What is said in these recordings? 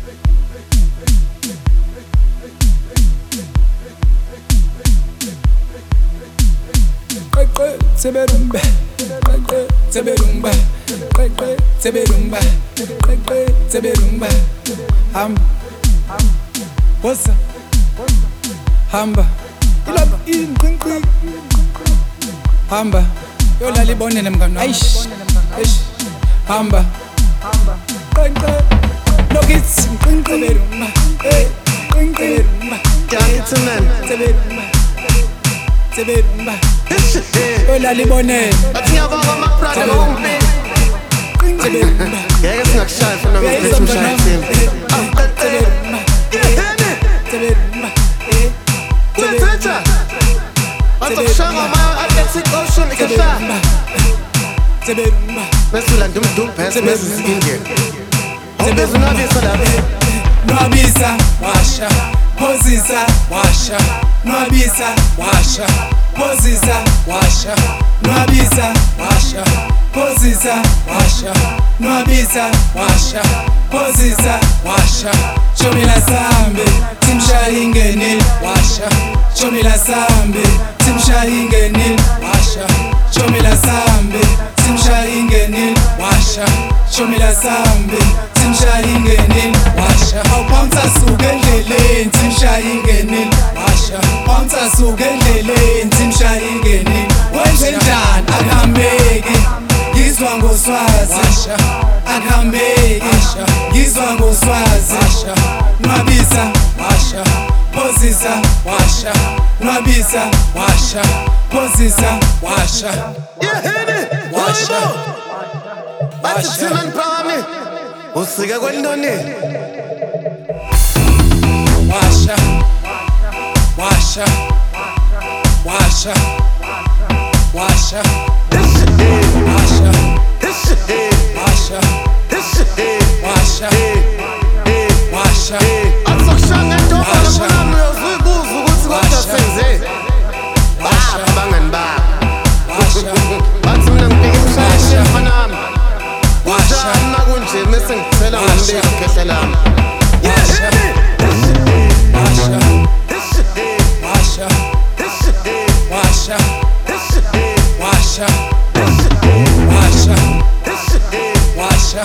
Seberumba, seberumba, seberumba, seberumba. What's hamba, ilapha inqinqi. Hamba, yola libonene mngani wami. Eish, hamba, qenqe. Lokithi inqinqi. Seberumba, inqinqi. Seberumba, seberumba. Yola libonene. Ngiyabonga mabrother ngombe. Ngeke singakushaya funa ngiphethe umshaya team. Kuthetha. Azokushaya ngama Atlantic Ocean ikashaya. Mesula ndumdum phese mezizingeke. Awubezunabisa lapha. Nwabisa washa, phosisa washa. Nwabisa washa, phosisa washa. Nwabisa washa, phosisa washa. Nwabisa washa, phosisa washa. Chomila sambe, timshayi ngenile washa. Chomila sambe, timshayi ngenile washa. Chomila sambe, timshayi ngenile washa. Chomila sambe, timshayi ngenile washa. Awuphonsa suke endleleni, timshayi ngenile washa. Phonsa suke endleleni, timshayi ngenile. Wenzenjani akuhambeki, ngizwa ngoswazi washa. Akuhambeki, ngizwa ngoswazi washa. Nwabisa washa, phosisa washa. Nwabisa washa, phosisa washa. Yeheni, Washa, bathi thina ngiphakame. Usike kwendoni. washa, washa, washa, washa, washa, washa, washa, washa. Azokushaya ndoba nami uyozibuza ukuthi kodwa senze. Abangani bakho. Bathi mina ngibheke umshaya mfana wami. Washa makunje mase ngithela ngombiko khehla lami. Yeheni. Washa, washa, washa, washa, washa, washa,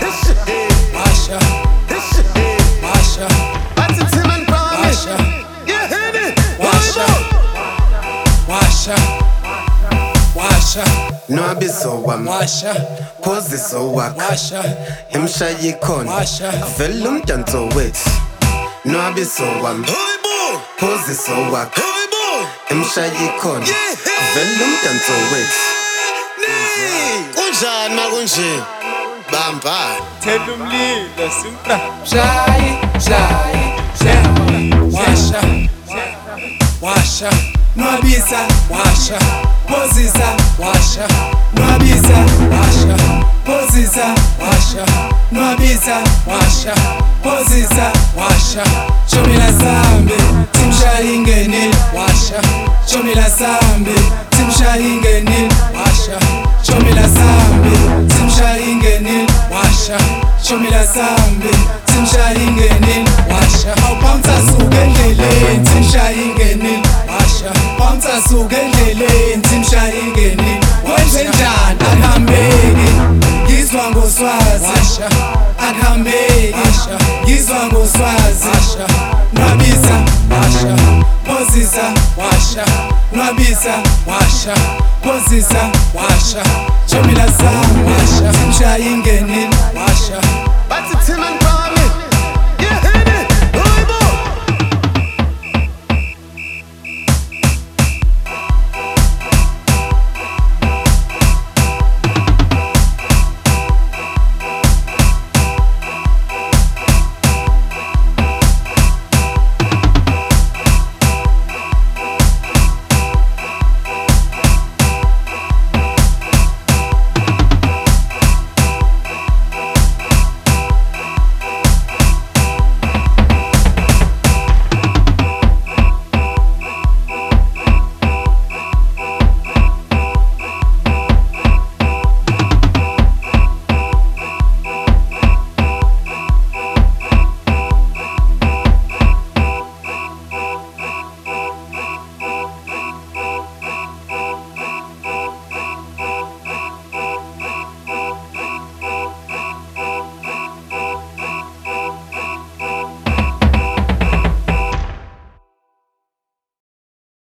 washa, Bathi thina ngiphakame. washa, Yeheni. washa, washa, washa, Nwabiso wami, washa, phoziso wakho, washa, imshayi khona, washa. vele umdanso wethu. Nwabiso wami, phoziso wakho, imshayi khona, vele umdanso wethu. Kunjani makunje? Bamba. Thela umlilo simpra. Shayi, shayi, shayi. Washa, washa. Nwabisa washa, phosisa washa. Nwabisa washa, phosisa washa. Nwabisa washa, phosisa washa. Chomila sambe, timshayi ngenile washa. Chomila sambe, timshayi ngenile washa. Chomila sambe, timshayi ngenile washa. Chomila sambe, timshayi ngenile washa. Awuphonsa suke endleleni, timshayi ngenile washa. Phonsa suke endleleni, timshayi ngenile. Wenzenjani akuhambeki, ngizwa ngoswazi washa. Akuhambeki, ngizwa ngoswazi washa. Nwabisa washa, phosisa washa. Nwabisa washa, phosisa washa. Chomila sambe, timshayi ngenile washa. Bathi thina